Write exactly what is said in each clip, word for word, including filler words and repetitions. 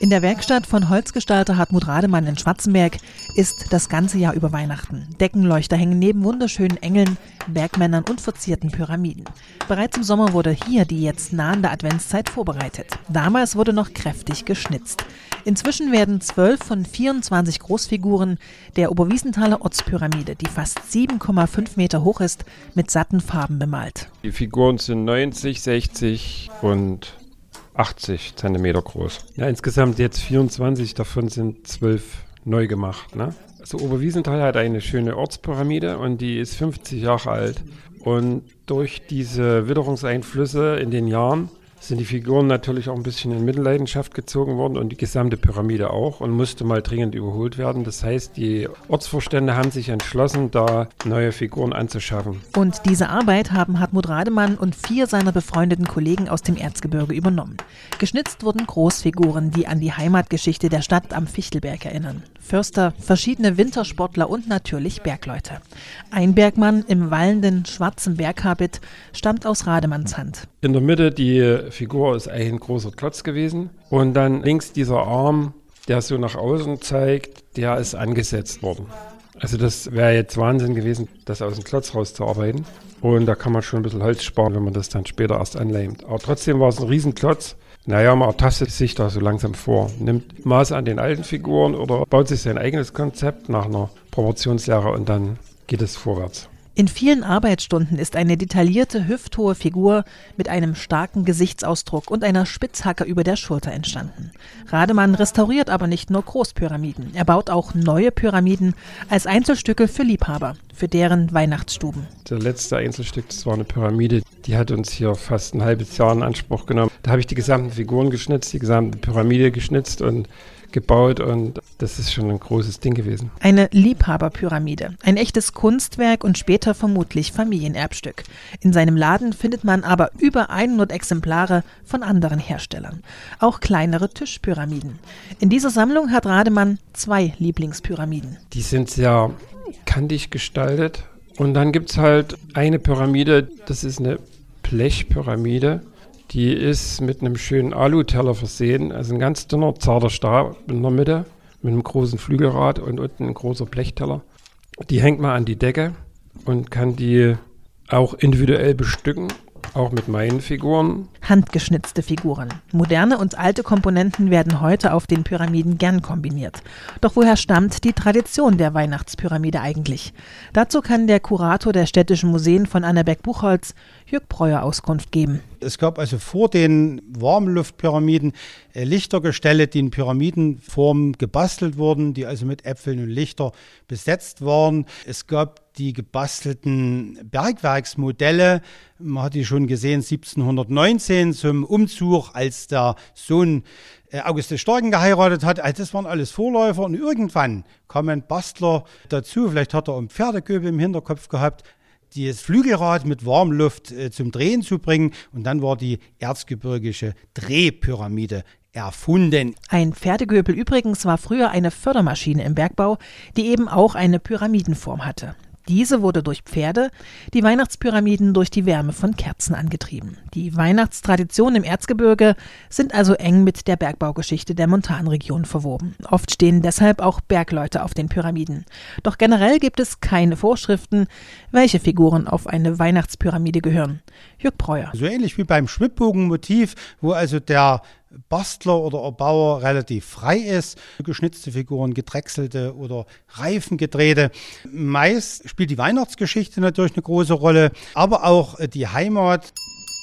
In der Werkstatt von Holzgestalter Hartmut Rademann in Schwarzenberg ist das ganze Jahr über Weihnachten. Deckenleuchter hängen neben wunderschönen Engeln, Bergmännern und verzierten Pyramiden. Bereits im Sommer wurde hier die jetzt nahende Adventszeit vorbereitet. Damals wurde noch kräftig geschnitzt. Inzwischen werden zwölf von vierundzwanzig Großfiguren der Oberwiesenthaler Ortspyramide, die fast sieben Komma fünf Meter hoch ist, mit satten Farben bemalt. Die Figuren sind neunzig, sechzig und achtzig Zentimeter groß. Ja, insgesamt jetzt vierundzwanzig, davon sind zwölf neu gemacht. Ne? Also Oberwiesenthal hat eine schöne Ortspyramide und die ist fünfzig Jahre alt. Und durch diese Witterungseinflüsse in den Jahren sind die Figuren natürlich auch ein bisschen in Mitleidenschaft gezogen worden und die gesamte Pyramide auch und musste mal dringend überholt werden. Das heißt, die Ortsvorstände haben sich entschlossen, da neue Figuren anzuschaffen. Und diese Arbeit haben Hartmut Rademann und vier seiner befreundeten Kollegen aus dem Erzgebirge übernommen. Geschnitzt wurden Großfiguren, die an die Heimatgeschichte der Stadt am Fichtelberg erinnern. Förster, verschiedene Wintersportler und natürlich Bergleute. Ein Bergmann im wallenden schwarzen Berghabit stammt aus Rademanns Hand. In der Mitte die Figur ist ein großer Klotz gewesen und dann links dieser Arm, der so nach außen zeigt, der ist angesetzt worden. Also das wäre jetzt Wahnsinn gewesen, das aus dem Klotz rauszuarbeiten. Und da kann man schon ein bisschen Holz sparen, wenn man das dann später erst anleimt. Aber trotzdem war es ein Riesenklotz. Naja, man tastet sich da so langsam vor, nimmt Maße an den alten Figuren oder baut sich sein eigenes Konzept nach einer Proportionslehre und dann geht es vorwärts. In vielen Arbeitsstunden ist eine detaillierte, hüfthohe Figur mit einem starken Gesichtsausdruck und einer Spitzhacke über der Schulter entstanden. Rademann restauriert aber nicht nur Großpyramiden. Er baut auch neue Pyramiden als Einzelstücke für Liebhaber, für deren Weihnachtsstuben. Der letzte Einzelstück, das war eine Pyramide, die hat uns hier fast ein halbes Jahr in Anspruch genommen. Da habe ich die gesamten Figuren geschnitzt, die gesamte Pyramide geschnitzt und gebaut und das ist schon ein großes Ding gewesen. Eine Liebhaberpyramide, ein echtes Kunstwerk und später vermutlich Familienerbstück. In seinem Laden findet man aber über hundert Exemplare von anderen Herstellern. Auch kleinere Tischpyramiden. In dieser Sammlung hat Rademann zwei Lieblingspyramiden. Die sind sehr kantig gestaltet und dann gibt es halt eine Pyramide, das ist eine Blechpyramide. Die ist mit einem schönen Aluteller versehen, also ein ganz dünner, zarter Stab in der Mitte mit einem großen Flügelrad und unten ein großer Blechteller. Die hängt man an die Decke und kann die auch individuell bestücken, auch mit meinen Figuren. Handgeschnitzte Figuren. Moderne und alte Komponenten werden heute auf den Pyramiden gern kombiniert. Doch woher stammt die Tradition der Weihnachtspyramide eigentlich? Dazu kann der Kurator der Städtischen Museen von Annaberg-Buchholz, Jörg Breuer, Auskunft geben. Es gab also vor den Warmluftpyramiden äh, Lichtergestelle, die in Pyramidenform gebastelt wurden, die also mit Äpfeln und Lichter besetzt waren. Es gab die gebastelten Bergwerksmodelle, man hat die schon gesehen siebzehnhundertneunzehn zum Umzug, als der Sohn äh, August des Starken geheiratet hat. Also das waren alles Vorläufer und irgendwann kam ein Bastler dazu, vielleicht hat er einen Pferdegöbel im Hinterkopf gehabt, das Flügelrad mit Warmluft äh, zum Drehen zu bringen. Und dann war die erzgebirgische Drehpyramide erfunden. Ein Pferdegöbel übrigens war früher eine Fördermaschine im Bergbau, die eben auch eine Pyramidenform hatte. Diese wurde durch Pferde, die Weihnachtspyramiden durch die Wärme von Kerzen angetrieben. Die Weihnachtstraditionen im Erzgebirge sind also eng mit der Bergbaugeschichte der Montanregion verwoben. Oft stehen deshalb auch Bergleute auf den Pyramiden. Doch generell gibt es keine Vorschriften, welche Figuren auf eine Weihnachtspyramide gehören. Jörg Breuer. So ähnlich wie beim Schwibbogenmotiv, wo also der Bastler oder Erbauer relativ frei ist. Geschnitzte Figuren, gedrechselte oder reifengedrehte. Meist spielt die Weihnachtsgeschichte natürlich eine große Rolle, aber auch die Heimat.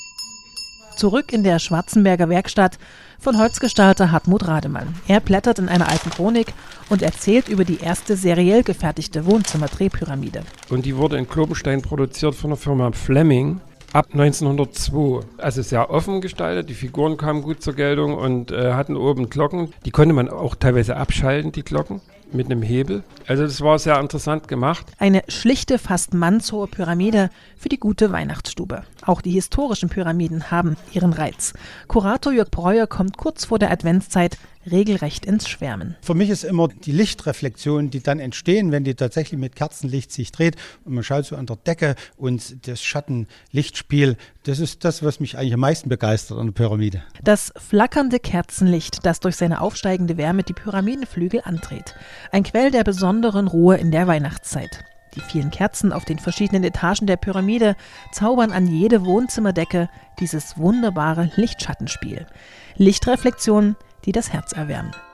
Zurück in der Schwarzenberger Werkstatt von Holzgestalter Hartmut Rademann. Er blättert in einer alten Chronik und erzählt über die erste seriell gefertigte Wohnzimmer-Drehpyramide. Und die wurde in Klobenstein produziert von der Firma Fleming. Ab neunzehnhundertzwei, also sehr offen gestaltet, die Figuren kamen gut zur Geltung und äh, hatten oben Glocken. Die konnte man auch teilweise abschalten, die Glocken, mit einem Hebel. Also das war sehr interessant gemacht. Eine schlichte, fast mannshohe Pyramide für die gute Weihnachtsstube. Auch die historischen Pyramiden haben ihren Reiz. Kurator Jörg Breuer kommt kurz vor der Adventszeit regelrecht ins Schwärmen. Für mich ist immer die Lichtreflexionen, die dann entstehen, wenn die tatsächlich mit Kerzenlicht sich dreht und man schaut so an der Decke und das Schatten-Lichtspiel, das ist das, was mich eigentlich am meisten begeistert an der Pyramide. Das flackernde Kerzenlicht, das durch seine aufsteigende Wärme die Pyramidenflügel andreht. Ein Quell der besonderen Ruhe in der Weihnachtszeit. Die vielen Kerzen auf den verschiedenen Etagen der Pyramide zaubern an jede Wohnzimmerdecke dieses wunderbare Lichtschattenspiel. Lichtreflexionen, die das Herz erwärmen.